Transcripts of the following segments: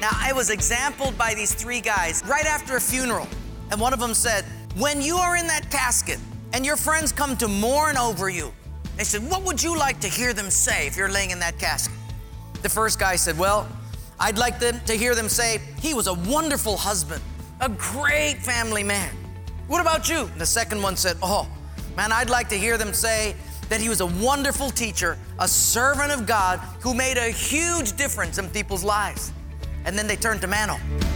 Now, I was exampled by these three guys right after a funeral. And one of them said, when you are in that casket and your friends come to mourn over you, they said, what would you like to hear them say if you're laying in that casket? The first guy said, well, I'd like them to hear them say, he was a wonderful husband, a great family man. What about you? The second one said, oh, man, I'd like to hear them say that he was a wonderful teacher, a servant of God who made a huge difference in people's lives. And then they turned to Mano.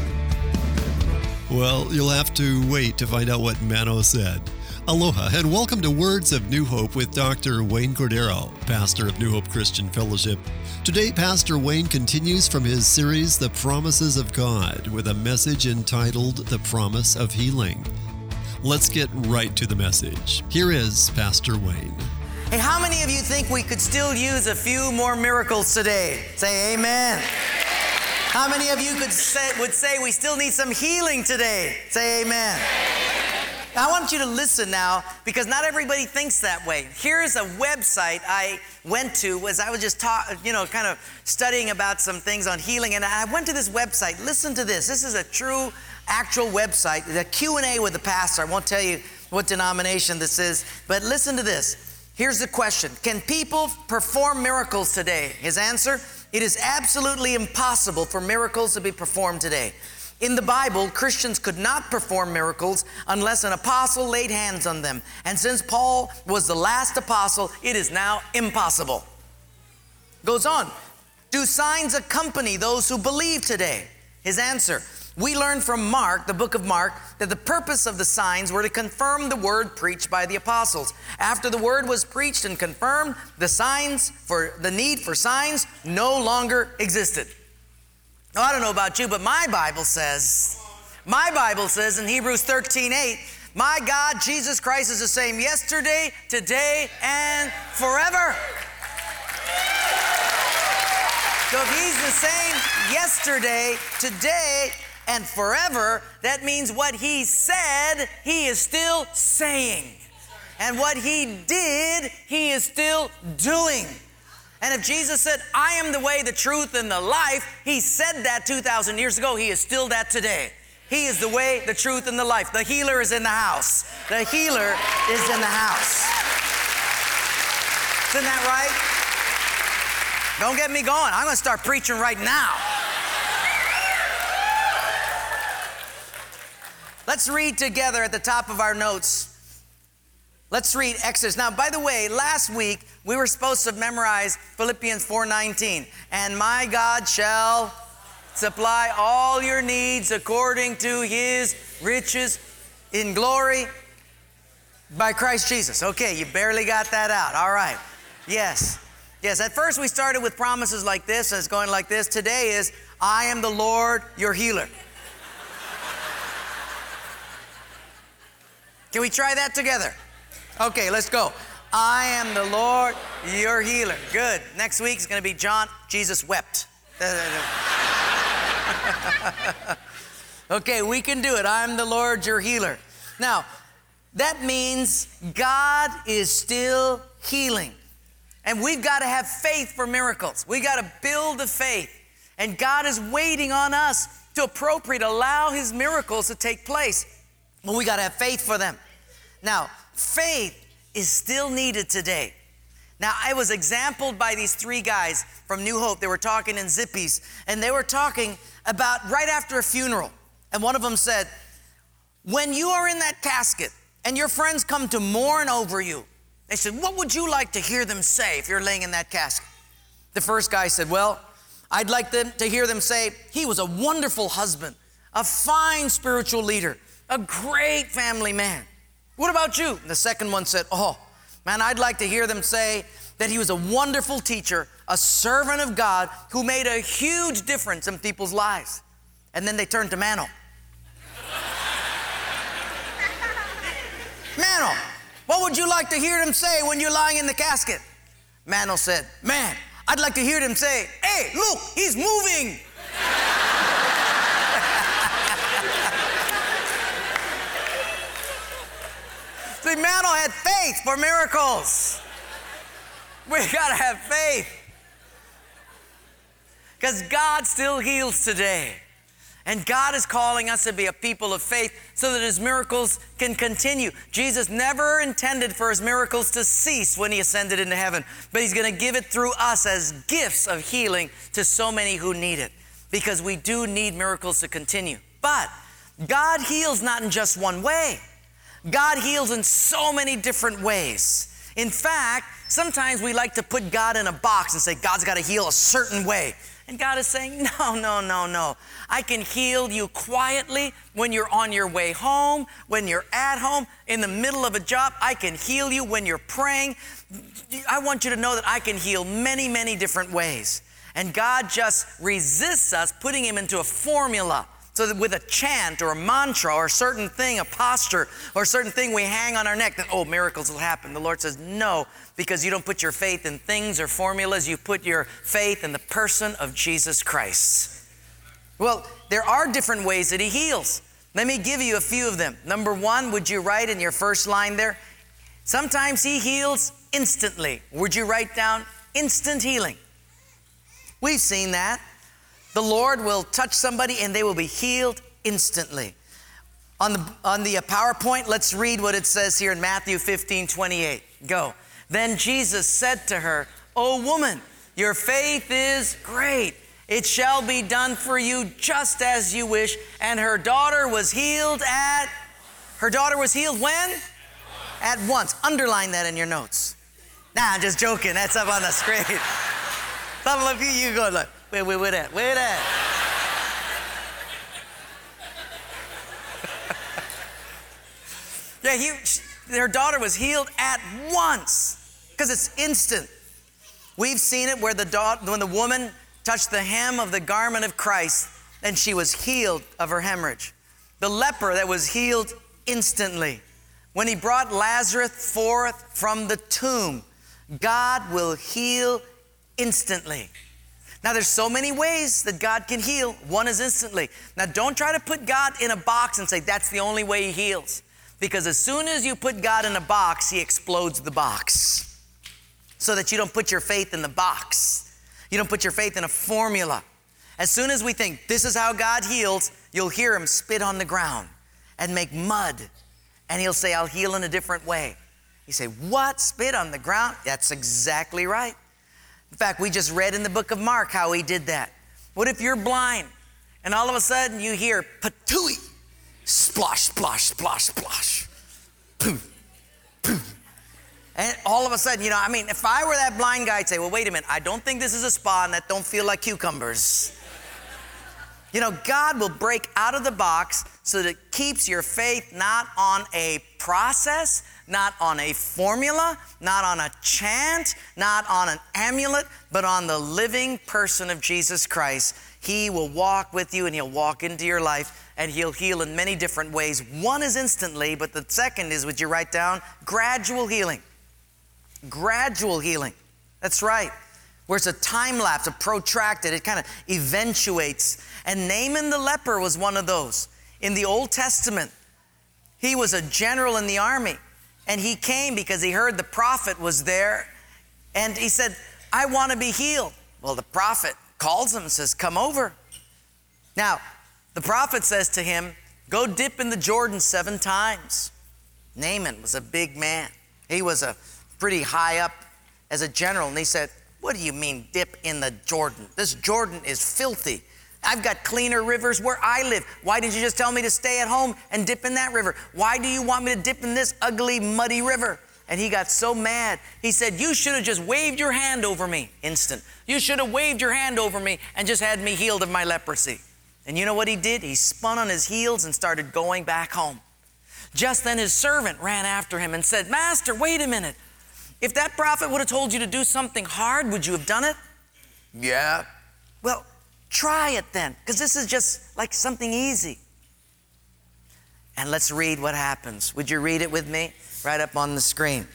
Well, you'll have to wait to find out what Mano said. Aloha and welcome to Words of New Hope with Dr. Wayne Cordero, pastor of New Hope Christian Fellowship. Today, Pastor Wayne continues from his series, The Promises of God, with a message entitled The Promise of Healing. Let's get right to the message. Here is Pastor Wayne. Hey, how many of you think we could still use a few more miracles today? Say amen. How many of you would say we still need some healing today? Say amen. I want you to listen now, because not everybody thinks that way. Here's a website I went to as I was just kind of studying about some things on healing, and I went to this website. Listen to this. This is a true, actual website. The Q&A with the pastor. I won't tell you what denomination this is, but listen to this. Here's the question. Can people perform miracles today? His answer, it is absolutely impossible for miracles to be performed today. In the Bible, Christians could not perform miracles unless an apostle laid hands on them. And since Paul was the last apostle, it is now impossible. Goes on. Do signs accompany those who believe today? His answer, we learn from Mark, the book of Mark, that the purpose of the signs were to confirm the word preached by the apostles. After the word was preached and confirmed, the need for signs no longer existed. Now, I don't know about you, but my Bible says in Hebrews 13:8, my God, Jesus Christ is the same yesterday, today, and forever. So if he's the same yesterday, today, and forever, that means what he said, he is still saying. And what he did, he is still doing. And if Jesus said, I am the way, the truth, and the life, he said that 2,000 years ago, he is still that today. He is the way, the truth, and the life. The healer is in the house. The healer is in the house. Isn't that right? Don't get me going. I'm going to start preaching right now. Let's read together at the top of our notes. Let's read Exodus. Now, by the way, last week we were supposed to memorize Philippians 4:19. And my God shall supply all your needs according to his riches in glory by Christ Jesus. Okay, you barely got that out. All right. Yes. At first we started with promises like this, and it's going like this. Today is, I am the Lord, your healer. Can we try that together? Okay, let's go. I am the Lord, your healer. Good. Next week is going to be John, Jesus wept. Okay, we can do it. I'm the Lord, your healer. Now, that means God is still healing. And we've got to have faith for miracles. We got to build the faith. And God is waiting on us to allow his miracles to take place. Well, we got to have faith for them. Now, faith is still needed today. Now, I was exampled by these three guys from New Hope. They were talking in Zippies, and they were talking about right after a funeral. And one of them said, when you are in that casket and your friends come to mourn over you, they said, what would you like to hear them say if you're laying in that casket? The first guy said, well, I'd like them to hear them say, he was a wonderful husband, a fine spiritual leader, a great family man. What about you? And the second one said, oh, man, I'd like to hear them say that he was a wonderful teacher, a servant of God who made a huge difference in people's lives. And then they turned to Mano. Mano, what would you like to hear them say when you're lying in the casket? Mano said, man, I'd like to hear them say, hey, look, he's moving. See, Mano had faith for miracles. We got to have faith. because God still heals today. And God is calling us to be a people of faith so that His miracles can continue. Jesus never intended for His miracles to cease when He ascended into heaven, but He's going to give it through us as gifts of healing to so many who need it, because we do need miracles to continue. But God heals not in just one way. God heals in so many different ways. In fact, sometimes we like to put God in a box and say, God's got to heal a certain way. And God is saying, no. I can heal you quietly when you're on your way home, when you're at home, in the middle of a job. I can heal you when you're praying. I want you to know that I can heal many, many different ways. And God just resists us putting Him into a formula. So that with a chant or a mantra or a certain thing, a posture or a certain thing we hang on our neck, that, oh, miracles will happen. The Lord says, no, because you don't put your faith in things or formulas. You put your faith in the person of Jesus Christ. Well, there are different ways that He heals. Let me give you a few of them. Number one, would you write in your first line there? Sometimes He heals instantly. Would you write down instant healing? We've seen that. The Lord will touch somebody and they will be healed instantly. On the PowerPoint, let's read what it says here in Matthew 15:28. Go. Then Jesus said to her, "O woman, your faith is great. It shall be done for you just as you wish." And her daughter was healed when? At once. Underline that in your notes. Nah, I'm just joking. That's up on the screen. Some of you go like, where at? Yeah, her daughter was healed at once because it's instant. We've seen it when the woman touched the hem of the garment of Christ and she was healed of her hemorrhage. The leper that was healed instantly. When He brought Lazarus forth from the tomb, God will heal instantly. Now, there's so many ways that God can heal. One is instantly. Now, don't try to put God in a box and say that's the only way He heals. Because as soon as you put God in a box, He explodes the box. So that you don't put your faith in the box. You don't put your faith in a formula. As soon as we think this is how God heals, you'll hear Him spit on the ground and make mud. And He'll say, I'll heal in a different way. You say, what? Spit on the ground? That's exactly right. In fact, we just read in the book of Mark how He did that. What if you're blind and all of a sudden you hear patooey, splosh, splosh, splosh, splosh, poof, poof. And all of a sudden, if I were that blind guy, I'd say, well, wait a minute, I don't think this is a spa and that don't feel like cucumbers. God will break out of the box so that it keeps your faith not on a process, not on a formula, not on a chant, not on an amulet, but on the living person of Jesus Christ. He will walk with you and He'll walk into your life and He'll heal in many different ways. One is instantly, but the second is, would you write down, gradual healing. Gradual healing. That's right. Where it's a time lapse, a protracted, it kind of eventuates. And Naaman the leper was one of those. In the Old Testament, he was a general in the army. And he came because he heard the prophet was there. And he said, I want to be healed. Well, the prophet calls him and says, come over. Now, the prophet says to him, go dip in the Jordan 7 times. Naaman was a big man. He was a pretty high up as a general. And he said, what do you mean dip in the Jordan? This Jordan is filthy. I've got cleaner rivers where I live. Why didn't you just tell me to stay at home and dip in that river? Why do you want me to dip in this ugly, muddy river? And he got so mad. He said, you should have just waved your hand over me. Instant. You should have waved your hand over me and just had me healed of my leprosy. And you know what he did? He spun on his heels and started going back home. Just then his servant ran after him and said, Master, wait a minute. If that prophet would have told you to do something hard, would you have done it? Yeah. Well, try it then, because this is just like something easy. And let's read what happens. Would you read it with me? Right up on the screen.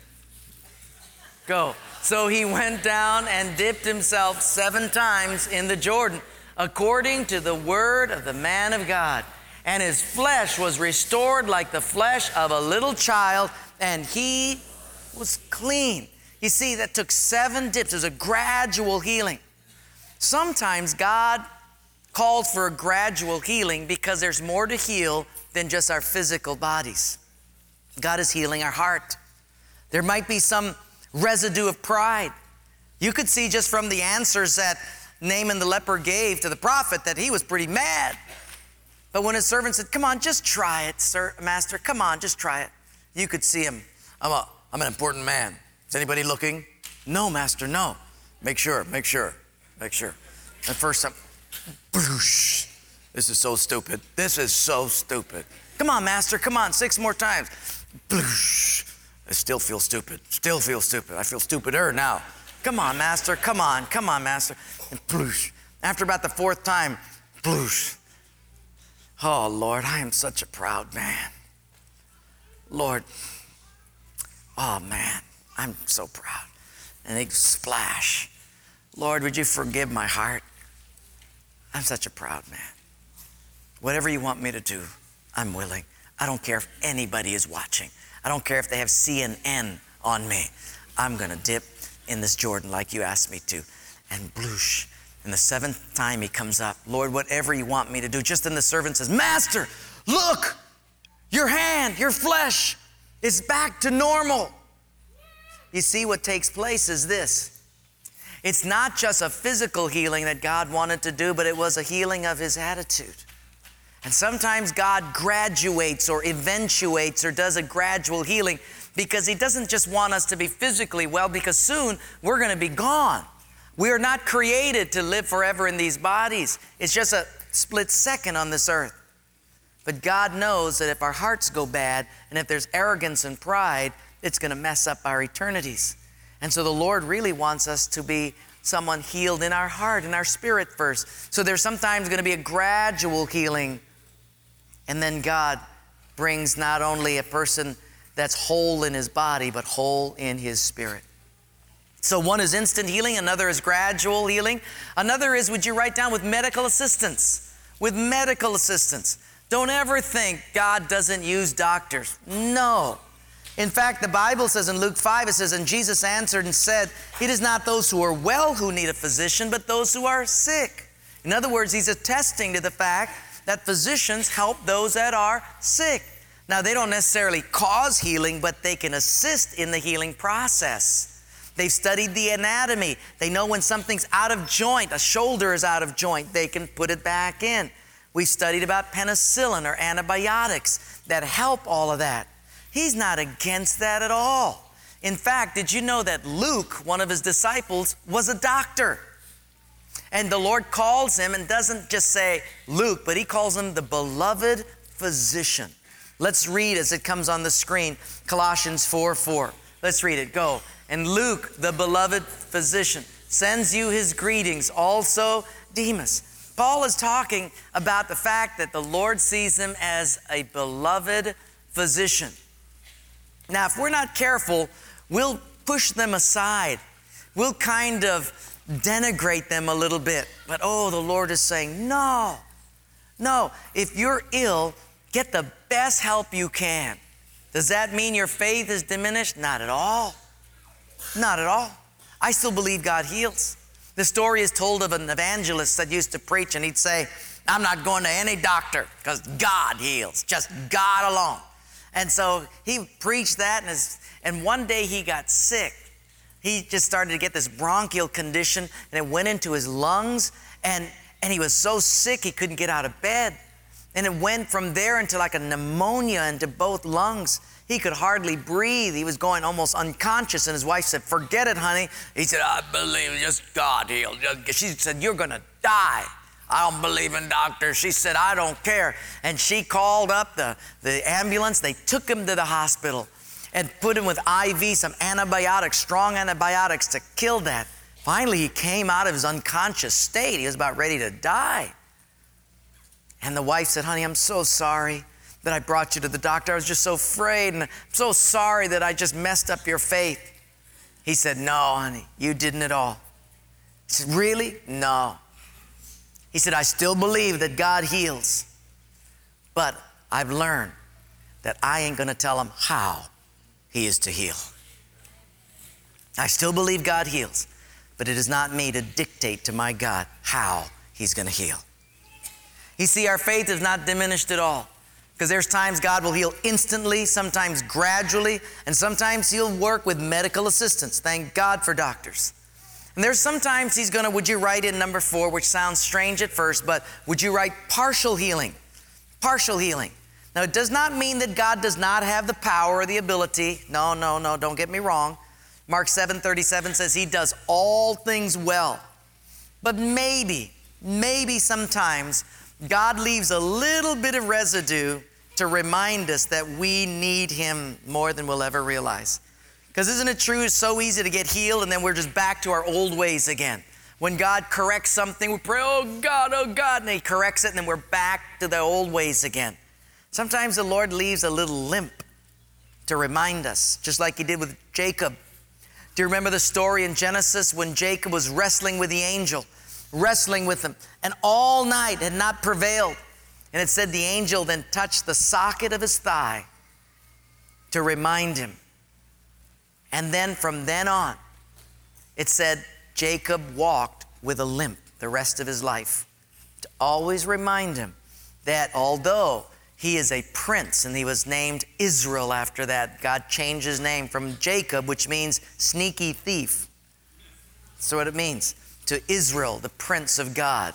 Go. So he went down and dipped himself 7 times in the Jordan, according to the word of the man of God. And his flesh was restored like the flesh of a little child, and he was clean. You see, that took 7 dips. It was a gradual healing. Sometimes God calls for a gradual healing because there's more to heal than just our physical bodies. God is healing our heart. There might be some residue of pride. You could see just from the answers that Naaman the leper gave to the prophet that he was pretty mad. But when his servant said, come on, just try it, sir, master. Come on, just try it. You could see him. I'm an important man. Is anybody looking? No, master, no. Make sure. The first time, boosh. This is so stupid. Come on, master, come on, 6 more times. Boosh. I still feel stupid. I feel stupider now. Come on, master, come on, master. And bloosh. After about the 4th time, bloosh. Oh, Lord, I am such a proud man. Lord, oh, man, I'm so proud. And they splash. Lord, would you forgive my heart? I'm such a proud man. Whatever you want me to do, I'm willing. I don't care if anybody is watching. I don't care if they have CNN on me. I'm going to dip in this Jordan like you asked me to. And bloosh. And the 7th time he comes up, Lord, whatever you want me to do. Just then the servant says, Master, look, your hand, your flesh is back to normal. You see, what takes place is this. It's not just a physical healing that God wanted to do, but it was a healing of his attitude. And sometimes God graduates or eventuates or does a gradual healing because he doesn't just want us to be physically well, because soon we're going to be gone. We are not created to live forever in these bodies. It's just a split second on this earth. But God knows that if our hearts go bad and if there's arrogance and pride, it's going to mess up our eternities. And so the Lord really wants us to be someone healed in our heart, in our spirit first. So there's sometimes going to be a gradual healing. And then God brings not only a person that's whole in his body, but whole in his spirit. So one is instant healing, another is gradual healing. Another is, would you write down, with medical assistance? With medical assistance. Don't ever think God doesn't use doctors. No. In fact, the Bible says in Luke 5, it says, and Jesus answered and said, it is not those who are well who need a physician, but those who are sick. In other words, he's attesting to the fact that physicians help those that are sick. Now, they don't necessarily cause healing, but they can assist in the healing process. They've studied the anatomy. They know when something's out of joint, a shoulder is out of joint, they can put it back in. We've studied about penicillin or antibiotics that help all of that. He's not against that at all. In fact, did you know that Luke, one of his disciples, was a doctor? And the Lord calls him and doesn't just say Luke, but he calls him the beloved physician. Let's read as it comes on the screen, Colossians 4:4. Let's read it, go. And Luke, the beloved physician, sends you his greetings, also Demas. Paul is talking about the fact that the Lord sees him as a beloved physician. Now, if we're not careful, we'll push them aside. We'll kind of denigrate them a little bit. But the Lord is saying, no. If you're ill, get the best help you can. Does that mean your faith is diminished? Not at all. Not at all. I still believe God heals. The story is told of an evangelist that used to preach, and he'd say, I'm not going to any doctor because God heals, just God alone. And so he preached that, and one day he got sick. He just started to get this bronchial condition, and it went into his lungs, and he was so sick he couldn't get out of bed. And it went from there into like a pneumonia into both lungs. He could hardly breathe. He was going almost unconscious, and his wife said, forget it, honey. He said, I believe just God healed. She said, you're going to die. I don't believe in doctors. She said, I don't care. And she called up the ambulance. They took him to the hospital and put him with IV, some antibiotics, strong antibiotics to kill that. Finally, he came out of his unconscious state. He was about ready to die. And the wife said, honey, I'm so sorry that I brought you to the doctor. I was just so afraid, and I'm so sorry that I just messed up your faith. He said, no, honey, you didn't at all. He said, really? No. He said, I still believe that God heals, but I've learned that I ain't going to tell him how he is to heal. I still believe God heals, but it is not me to dictate to my God how he's going to heal. You see, our faith is not diminished at all, because there's times God will heal instantly, sometimes gradually, and sometimes he'll work with medical assistance. Thank God for doctors. And there's sometimes he's going to, would you write in number 4, which sounds strange at first, but would you write partial healing? Partial healing. Now, it does not mean that God does not have the power or the ability. No, don't get me wrong. Mark 7:37 says he does all things well. But maybe sometimes God leaves a little bit of residue to remind us that we need him more than we'll ever realize. Because isn't it true, it's so easy to get healed and then we're just back to our old ways again. When God corrects something, we pray, oh God, and he corrects it, and then we're back to the old ways again. Sometimes the Lord leaves a little limp to remind us, just like he did with Jacob. Do you remember the story in Genesis when Jacob was wrestling with the angel, wrestling with him, and all night had not prevailed? And it said the angel then touched the socket of his thigh to remind him. And then from then on, it said Jacob walked with a limp the rest of his life, to always remind him that although he is a prince, and he was named Israel after that, God changed his name from Jacob, which means sneaky thief. That's what it means, to Israel, the Prince of God.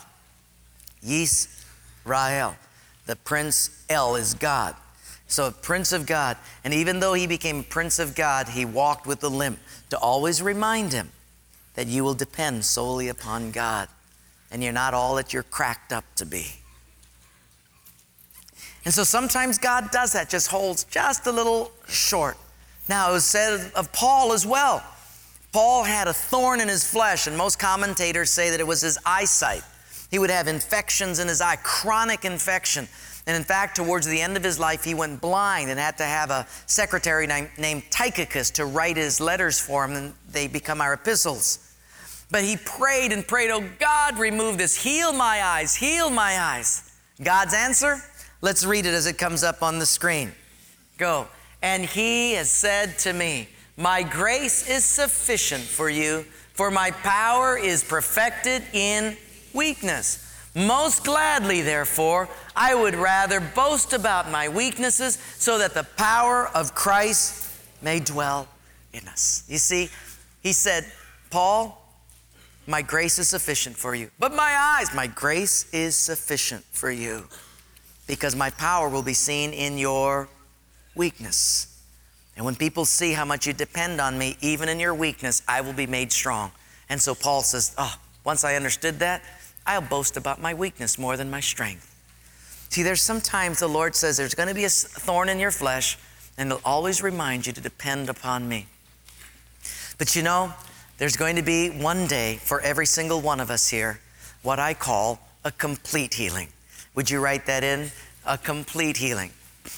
Yisrael, the Prince El is God. So Prince of God. And even though he became Prince of God, he walked with a limp to always remind him that you will depend solely upon God, and you're not all that you're cracked up to be. And so sometimes God does that, just holds just a little short. Now, it was said of Paul as well. Paul had a thorn in his flesh, and most commentators say that it was his eyesight. He would have infections in his eye, chronic infection. And in fact, towards the end of his life, he went blind and had to have a secretary named Tychicus to write his letters for him, and they become our epistles. But he prayed and prayed, oh God, remove this, heal my eyes, heal my eyes. God's answer? Let's read it as it comes up on the screen. Go. And he has said to me, my grace is sufficient for you, for my power is perfected in weakness. Most gladly, therefore, I would rather boast about my weaknesses so that the power of Christ may dwell in us. You see, he said, Paul, my grace is sufficient for you. But my grace is sufficient for you, because my power will be seen in your weakness. And when people see how much you depend on me, even in your weakness, I will be made strong. And so Paul says, once I understood that, I'll boast about my weakness more than my strength. See, there's sometimes the Lord says there's going to be a thorn in your flesh, and he'll always remind you to depend upon me. But you know, there's going to be one day for every single one of us here what I call a complete healing. Would you write that in? A complete healing.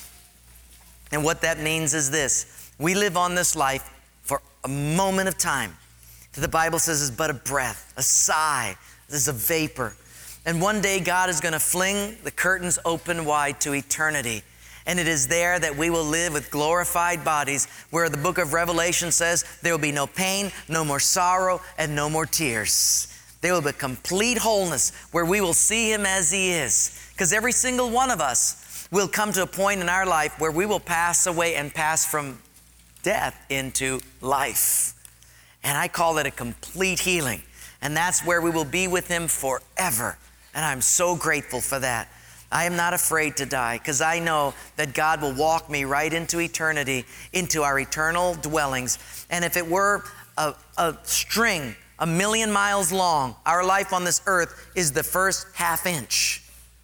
And what that means is this. We live on this life for a moment of time. The Bible says is but a breath, a sigh. This is a vapor. And one day God is going to fling the curtains open wide to eternity. And it is there that we will live with glorified bodies, where the book of Revelation says there will be no pain, no more sorrow, and no more tears. There will be complete wholeness where we will see him as he is. Because every single one of us will come to a point in our life where we will pass away and pass from death into life. And I call it a complete healing. And that's where we will be with him forever. And I'm so grateful for that. I am not afraid to die, because I know that God will walk me right into eternity, into our eternal dwellings. And if it were a string 1,000,000 miles long, our life on this earth is the first half inch.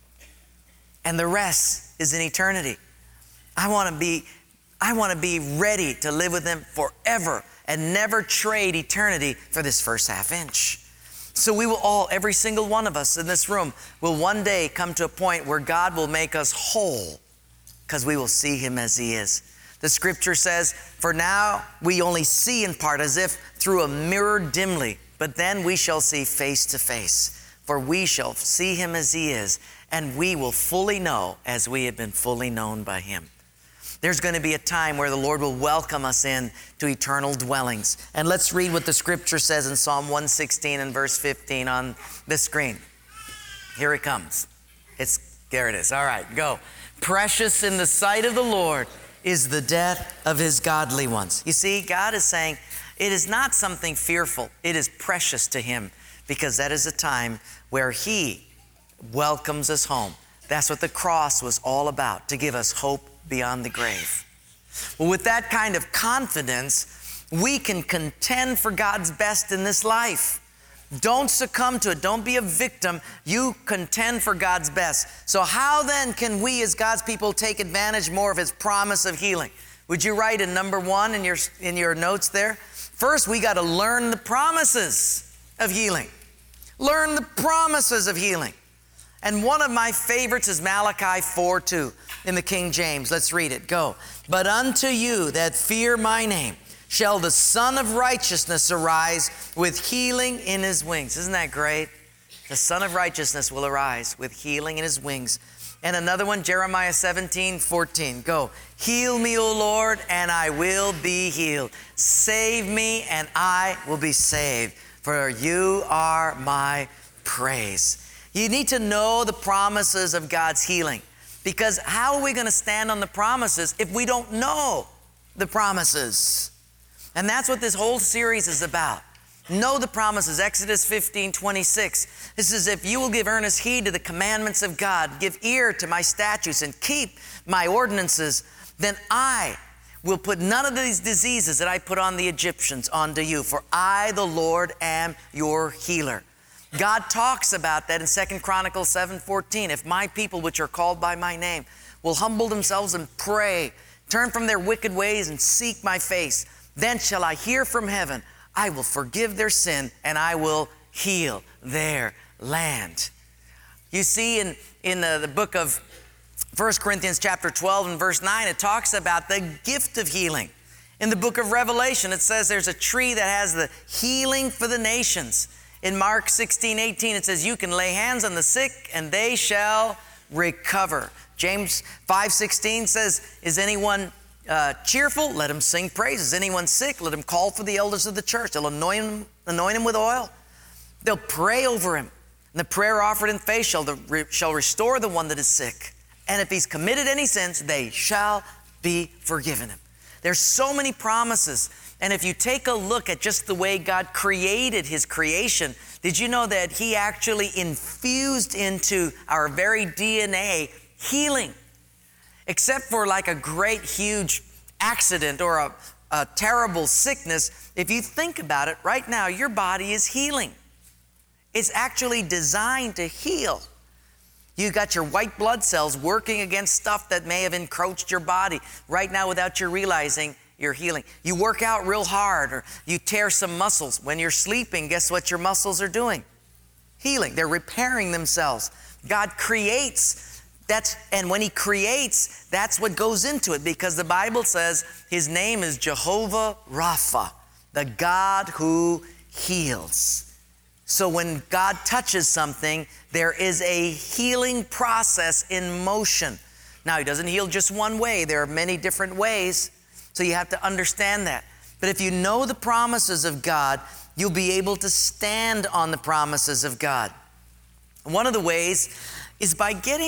And the rest is in eternity. I want to be ready to live with him forever and never trade eternity for this first half inch. So we will all, every single one of us in this room, will one day come to a point where God will make us whole, because we will see him as he is. The scripture says, for now we only see in part, as if through a mirror dimly, but then we shall see face to face. For we shall see him as he is, and we will fully know as we have been fully known by him. there's going to be a time where the Lord will welcome us in to eternal dwellings. And let's read what the scripture says in Psalm 116 and verse 15 on the screen. Here it comes. There it is. All right, go. Precious in the sight of the Lord is the death of his godly ones. You see, God is saying it is not something fearful. It is precious to him, because that is a time where he welcomes us home. That's what the cross was all about, to give us hope beyond the grave. Well, with that kind of confidence, we can contend for God's best in this life. Don't succumb to it. Don't be a victim. You contend for God's best. So how then can we as God's people take advantage more of his promise of healing? Would you write in number 1 in your notes there? First, we got to learn the promises of healing. Learn the promises of healing. And one of my favorites is Malachi 4:2 in the King James. Let's read it. Go. But unto you that fear my name shall the Son of Righteousness arise with healing in his wings. Isn't that great? The Son of Righteousness will arise with healing in his wings. And another one, Jeremiah 17:14. Go. Heal me, O Lord, and I will be healed. Save me, and I will be saved, for you are my praise. You need to know the promises of God's healing, because how are we going to stand on the promises if we don't know the promises? And that's what this whole series is about. Know the promises. Exodus 15:26. This is, if you will give earnest heed to the commandments of God, give ear to my statutes, and keep my ordinances, then I will put none of these diseases that I put on the Egyptians onto you, for I, the Lord, am your healer. God talks about that in 2 Chronicles 7:14. If my people, which are called by my name, will humble themselves and pray, turn from their wicked ways and seek my face, then shall I hear from heaven. I will forgive their sin, and I will heal their land. You see, in the book of 1 Corinthians chapter 12 and verse 9, it talks about the gift of healing. In the book of Revelation, it says there's a tree that has the healing for the nations. In Mark 16:18, it says you can lay hands on the sick and they shall recover. James 5:16 says, is anyone cheerful? Let him sing praise. Is anyone sick? Let him call for the elders of the church. They'll anoint him with oil. They'll pray over him. And the prayer offered in faith shall restore the one that is sick. And if he's committed any sins, they shall be forgiven him. There's so many promises. And if you take a look at just the way God created his creation, did you know that he actually infused into our very DNA healing? Except for like a great huge accident or a terrible sickness, if you think about it, right now your body is healing. It's actually designed to heal. You got your white blood cells working against stuff that may have encroached your body. Right now, without you realizing, you're healing. You work out real hard, or you tear some muscles. When you're sleeping, guess what your muscles are doing? Healing. They're repairing themselves. God creates. And when he creates, that's what goes into it, because the Bible says his name is Jehovah Rapha, the God who heals. So when God touches something, there is a healing process in motion. Now, he doesn't heal just one way. There are many different ways, so you have to understand that. But if you know the promises of God, you'll be able to stand on the promises of God. One of the ways is by getting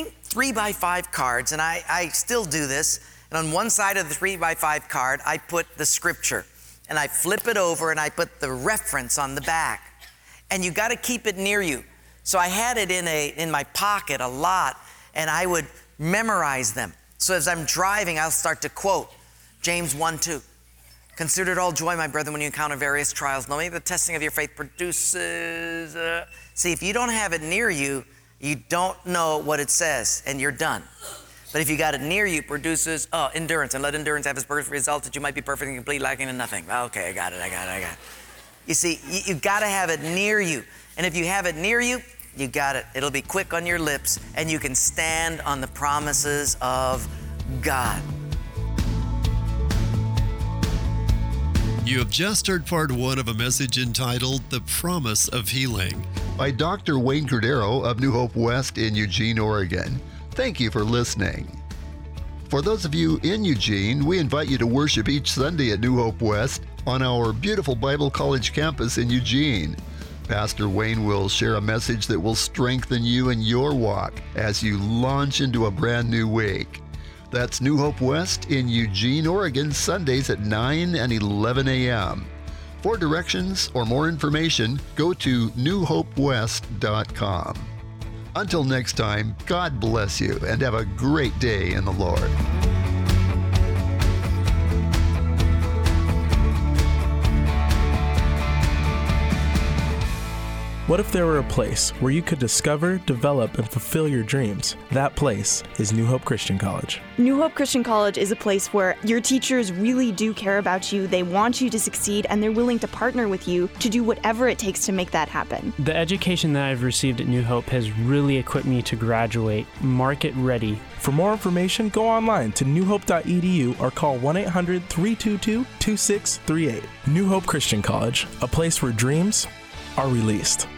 3x5 cards, and I still do this. And on one side of the 3x5 card, I put the scripture, and I flip it over, and I put the reference on the back. And you got to keep it near you. So I had it in my pocket a lot, and I would memorize them. So as I'm driving, I'll start to quote James 1:2. Consider it all joy, my brethren, when you encounter various trials, knowing the testing of your faith produces... See, if you don't have it near you, you don't know what it says, and you're done. But if you got it near you, produces endurance, and let endurance have its perfect result, that you might be perfect and complete, lacking in nothing. Okay, I got it. You see, you've got to have it near you. And if you have it near you, you got it. It'll be quick on your lips, and you can stand on the promises of God. You have just heard part 1 of a message entitled The Promise of Healing by Dr. Wayne Cordero of New Hope West in Eugene, Oregon. Thank you for listening. For those of you in Eugene, we invite you to worship each Sunday at New Hope West on our beautiful Bible College campus in Eugene. Pastor Wayne will share a message that will strengthen you in your walk as you launch into a brand new week. That's New Hope West in Eugene, Oregon, Sundays at 9 and 11 a.m. For directions or more information, go to newhopewest.com. Until next time, God bless you and have a great day in the Lord. What if there were a place where you could discover, develop, and fulfill your dreams? That place is New Hope Christian College. New Hope Christian College is a place where your teachers really do care about you, they want you to succeed, and they're willing to partner with you to do whatever it takes to make that happen. The education that I've received at New Hope has really equipped me to graduate market ready. For more information, go online to newhope.edu or call 1-800-322-2638. New Hope Christian College, a place where dreams are released.